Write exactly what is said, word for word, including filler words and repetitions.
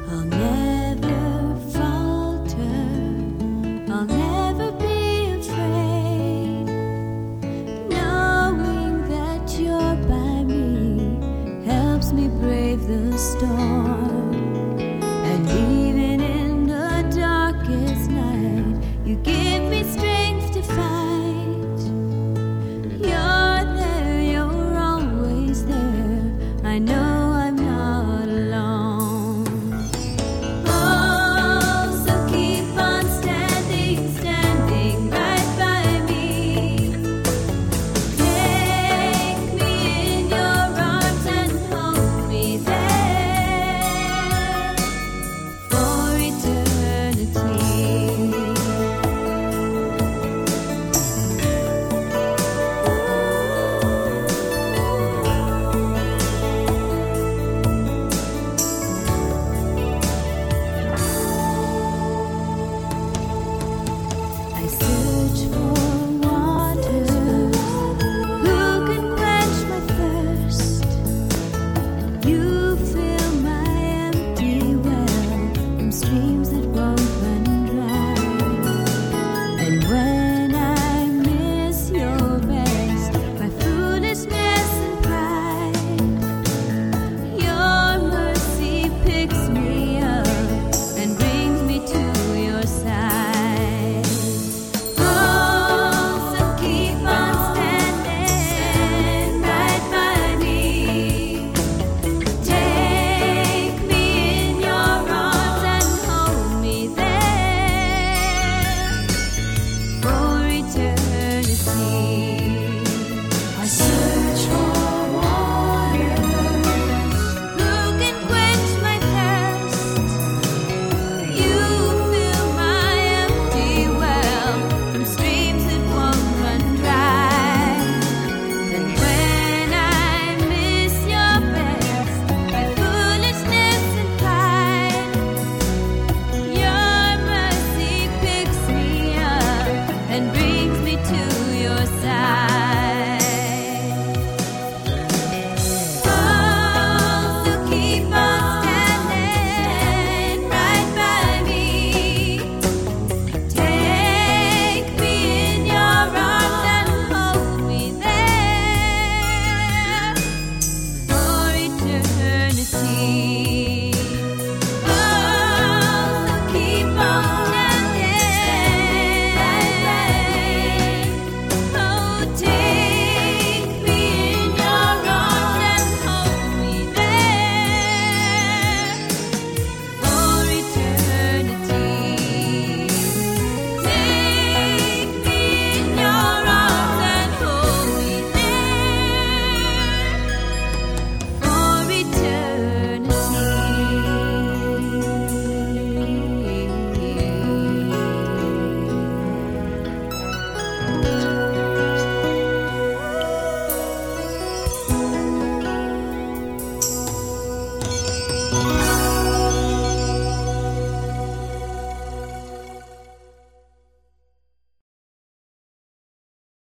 I'll never falter, I'll never be afraid, knowing that you're by me helps me brave the storm. And even in the darkest night, you give me strength to fight. You're there, you're always there, I know I'm not alone. Oh, so keep on standing, standing right by me. Take me in your arms and hold me there for eternity. I search for water, who can quench my thirst? You fill my empty well from streams